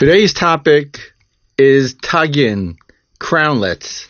Today's topic is Tagin, crownlets.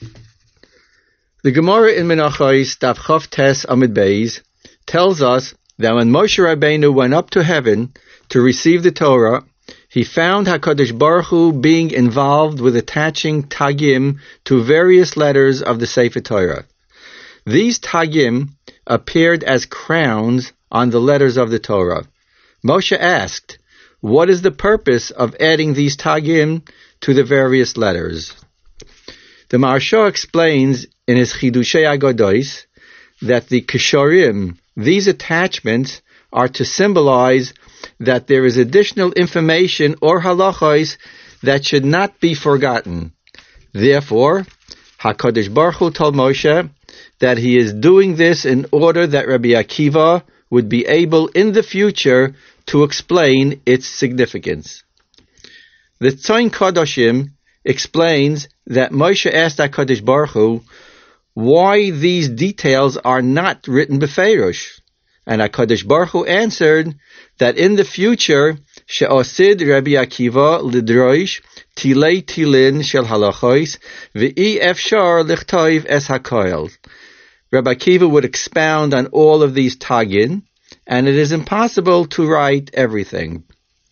The Gemara in Menachos, Daf Chof Tes Amud Beis, tells us that when Moshe Rabbeinu went up to heaven to receive the Torah, he found HaKadosh Baruch Hu being involved with attaching Tagim to various letters of the Sefer Torah. These Tagim appeared as crowns on the letters of the Torah. Moshe asked, what is the purpose of adding these Tagim to the various letters? The Maharsha explains in his Chidushei Agados that the Keshorim, these attachments, are to symbolize that there is additional information or halachos that should not be forgotten. Therefore, HaKadosh Baruch Hu told Moshe that he is doing this in order that Rabbi Akiva would be able in the future to explain its significance. The Tzoyin Kadoshim explains that Moshe asked HaKadosh Baruch Hu why these details are not written befeirush, and HaKadosh Baruch Hu answered that in the future she'osid Rabbi Akiva lidroish tilei tilin shel halachos ve'i efshar lichtoiv es hakoil. Rabbi Akiva would expound on all of these tagin, and it is impossible to write everything.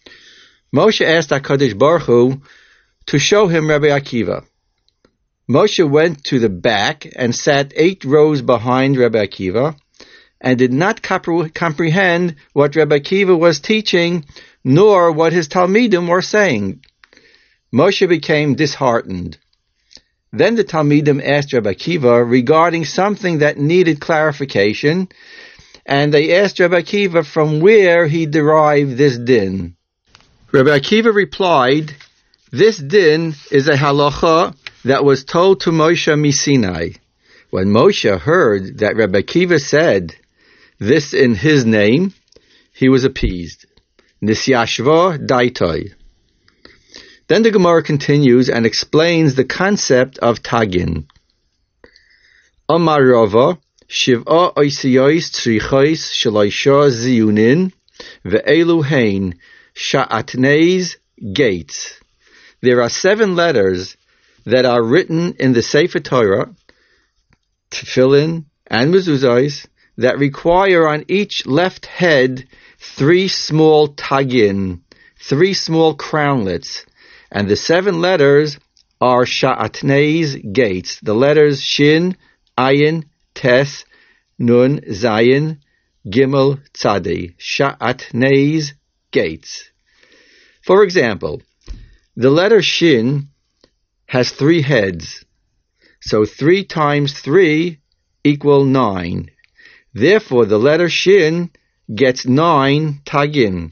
Moshe asked HaKadosh Baruch Hu to show him Rabbi Akiva. Moshe went to the back and sat 8 rows behind Rabbi Akiva and did not comprehend what Rabbi Akiva was teaching, nor what his Talmidim were saying. Moshe became disheartened. Then the Talmidim asked Rabbi Akiva regarding something that needed clarification, and they asked Rabbi Akiva from where he derived this din. Rabbi Akiva replied, this din is a halacha that was told to Moshe Misinai. When Moshe heard that Rabbi Akiva said this in his name, he was appeased. Nisyashva daitoi. Then the Gemara continues and explains the concept of Tagin. Amar Rava, Shiv'a oisiyos tzrichos shalaisha ziyunin ve'elu hein sha'atneis gates. There are 7 letters that are written in the Sefer Torah, Tefillin and Mezuzos, that require on each left head 3 small tagin, 3 small crownlets, and the 7 letters are Sha'atneis gates, the letters Shin, Ayin, Tes, Nun, Zayin, Gimel, Tzadi, Sha'atneis gates. For example, the letter Shin has 3 heads, so 3 times 3 equal 9. Therefore, the letter Shin gets 9 tagin.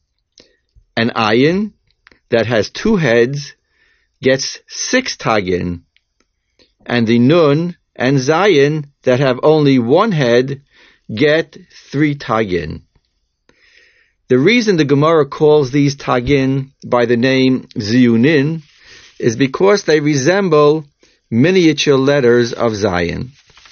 An Ayin that has 2 heads gets 6 tagin, and the Nun and Zayin that have only 1 head get 3 tagin. The reason the Gemara calls these tagin by the name ziyunin is because they resemble miniature letters of Zayin.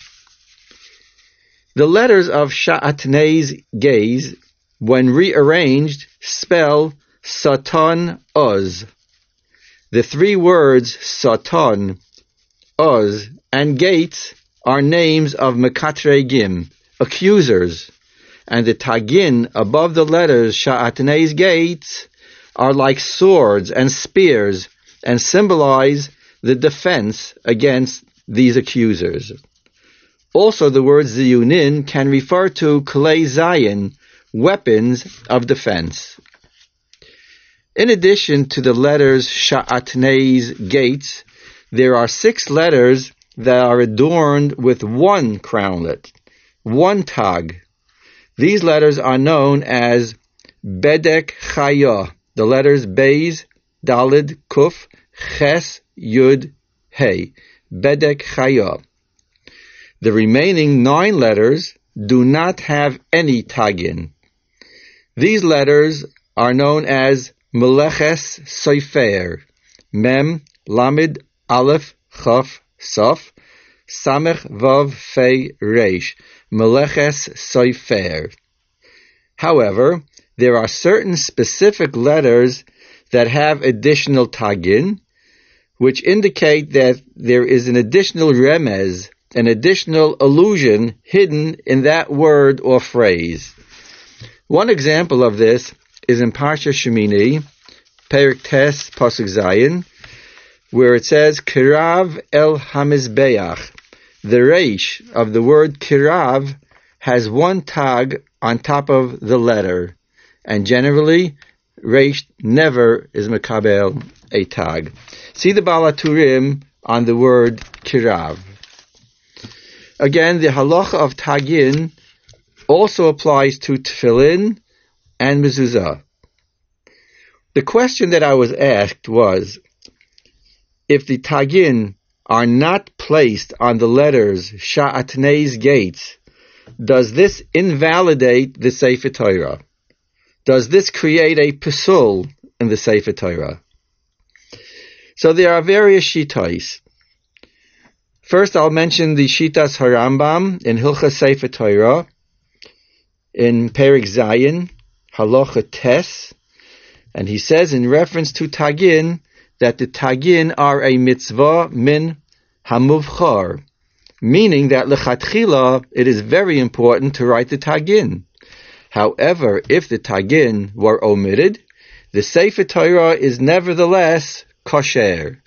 The letters of Sha'atneis gaze, when rearranged, spell Satan Oz. The 3 words Satan, Oz, and gates are names of Mekatregim, accusers, and the tagin above the letters Sha'atneis gates are like swords and spears and symbolize the defense against these accusers. Also, the word ziyunin can refer to klei zayin, weapons of defense. In addition to the letters Sha'atneis gates, there are 6 letters that are adorned with 1 crownlet, 1 tag. These letters are known as Bedek Chaya, the letters Beis, Dalid, Kuf, Ches, Yud, Hey, Bedek Chaya. The remaining 9 letters do not have any tagin. These letters are known as Meleches Sofer, Mem, Lamed, Aleph, Chaf, Saf, Samech, Vav, Fei, Reish, Meleches Sofer. However, there are certain specific letters that have additional tagin, which indicate that there is an additional remez, an additional allusion hidden in that word or phrase. One example of this is in Parsha Shemini, Perek Tes, Pasuk Zayin, where it says, Kirav el hamizbeach. The reish of the word kirav has one tag on top of the letter, and generally, reish never is mekabel a tag. See the Baal HaTurim on the word kirav. Again, the halacha of tagin also applies to tefillin and mezuzah. The question that I was asked was, if the tagin are not placed on the letters Sha'atnei's gates, does this invalidate the Sefer Torah? Does this create a pasul in the Sefer Torah? So there are various shitais. First, I'll mention the Shitas Harambam in Hilchas Sefer Torah, in Perek Zayin, Halacha Tes, and he says in reference to tagin that the tagin are a mitzvah min hamuvchar, meaning that lechatchila it is very important to write the tagin. However, if the tagin were omitted, the Sefer Torah is nevertheless kosher.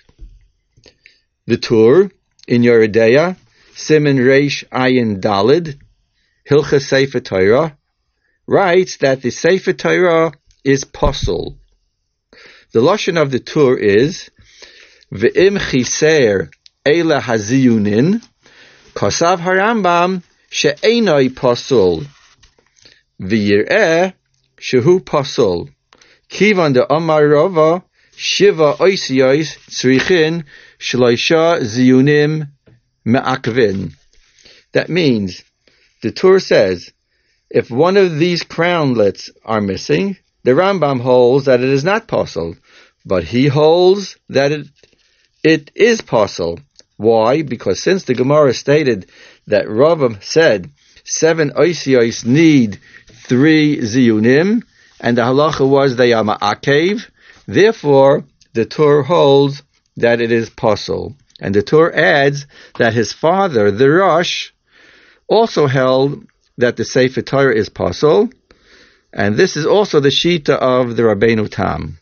The Tur in Yeridea, Siman Reish Ayin Dalid, Hilchas Sefer Torah, writes that the Sefer Torah is posel. The lashon of the Tur is Ve'im chiser eila haziyunin kosav harambam she'enoi posel v'yir'eh shehu posel kivan de Amar Rava shiva oisiyos tzrichin shloisha ziyunim me'akvin. That means, the Tur says, if one of these crownlets are missing, the Rambam holds that it is not posel, but he holds that it is posel. Why? Because since the Gemara stated that Rava said 7 oisiyos need 3 ziyunim, and the halacha was they are ma'akev, therefore the Tur holds that it is posel. And the Tur adds that his father, the Rosh, also held that the Sefer Torah is posel, and this is also the shita of the Rabbeinu Tam.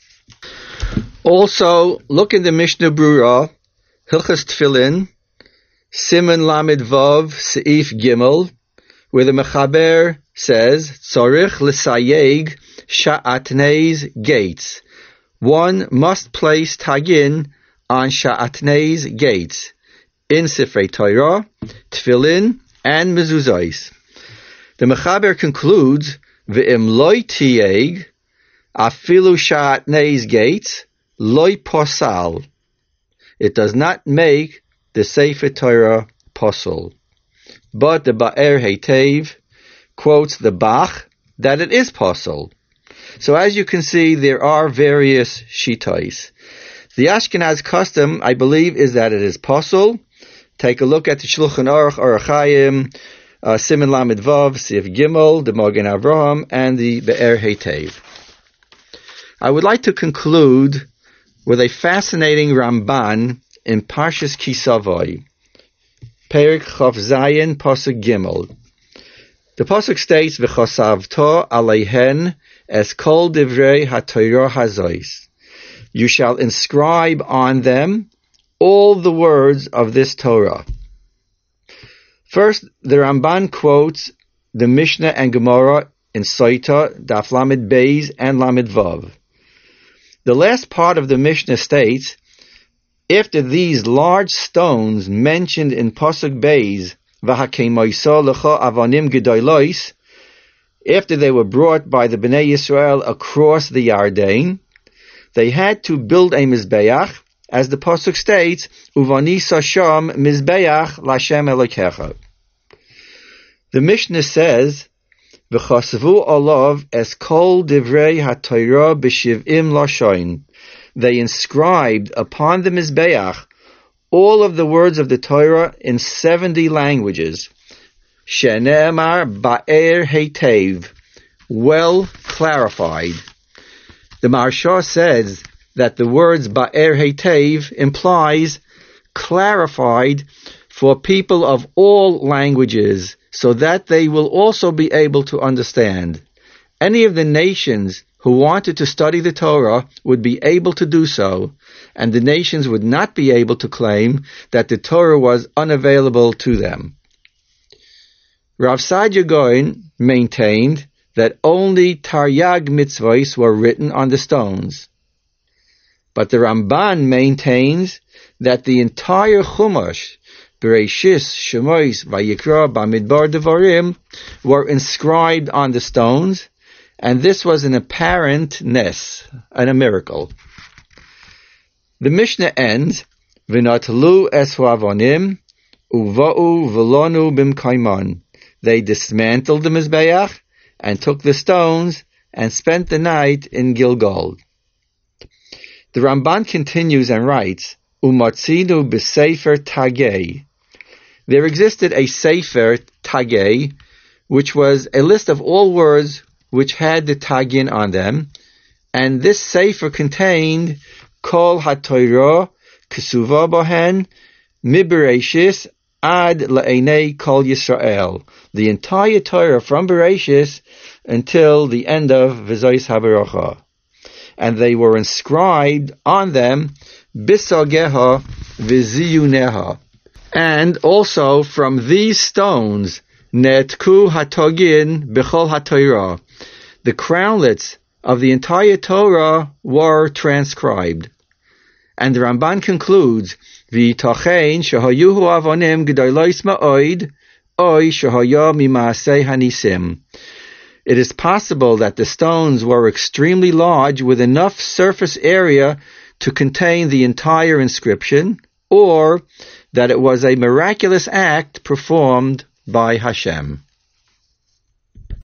Also, look in the Mishnah Brura, Hilchas Tefillin, Siman Lamed Vav, Seif Gimel, where the Mechaber says, Tzorich l'sayeg sha'atnei's gates. One must place tagin on sha'atnei's gates, in Sifrei Torah, Tefillin, and Mezuzos. The Mechaber concludes, Ve'im loy tiyeg, afilu sha'atnei's gates, loy posal. It does not make the Sefer Torah posel. But the Ba'er Heitev quotes the Bach that it is posel. So as you can see, there are various shitais. The Ashkenaz custom, I believe, is that it is posel. Take a look at the Shulchan Aruch, Orach Chaim, Siman Lamed Vav, Sif Gimel, the Magen Avraham, and the Be'er Heitev. I would like to conclude with a fascinating Ramban in Parshas Kisavoi, Perek Chav Zayin, Pasuk Gimel. The Pasuk states, V'chosavto aleihen es kol divrei ha-Torah hazois. You shall inscribe on them all the words of this Torah. First, the Ramban quotes the Mishnah and Gemara in Soita, Daf Lamed Beis and Lamed Vav. The last part of the Mishnah states, after these large stones mentioned in Pasuk Beis, V'hakemoisa lecha avanim gedolos, after they were brought by the Bnei Yisrael across the Yarden, they had to build a Mizbeach, as the Pasuk states, Uvanisa sham Mizbeach Lashem Elokecha. The Mishnah says, V'chasvu olav es kol divrei ha-Torah b'shiv'im lashoin. They inscribed upon the Mizbeach all of the words of the Torah in 70 languages. Shene'emar ba'er heitev, well clarified. The Maharsha says that the words Ba'er Hetev implies clarified for people of all languages, so that they will also be able to understand. Any of the nations who wanted to study the Torah would be able to do so, and the nations would not be able to claim that the Torah was unavailable to them. Rav Saadia Gaon maintained that only Taryag mitzvahs were written on the stones. But the Ramban maintains that the entire Chumash, Bereshis, Shemos, Vayikra, Bamidbar, Devarim, were inscribed on the stones, and this was an apparent nes, and a miracle. The Mishnah ends, V'natlu es ha'avonim, uva'u v'lonu b'mkaiman. They dismantled the Mizbeach, and took the stones, and spent the night in Gilgal. The Ramban continues and writes, Umatzinu b'sefer Tagei. There existed a Sefer Tagei, which was a list of all words which had the Tagin on them, and this Sefer contained Kol HaTorah Kesuva Bohen Mibereshis Ad La'enei Kol Yisrael, the entire Torah from Bereshis until the end of V'zois HaBaracha. And they were inscribed on them Bisageha V'ziyuneha. And also from these stones Netku HaTogin B'chol HaTorah, the crownlets of the entire Torah were transcribed. And the Ramban concludes, V'yitachein shehayuhu avonim gedolos ma'od, oy shehaya mimaasei hanisim. It is possible that the stones were extremely large with enough surface area to contain the entire inscription, or that it was a miraculous act performed by Hashem.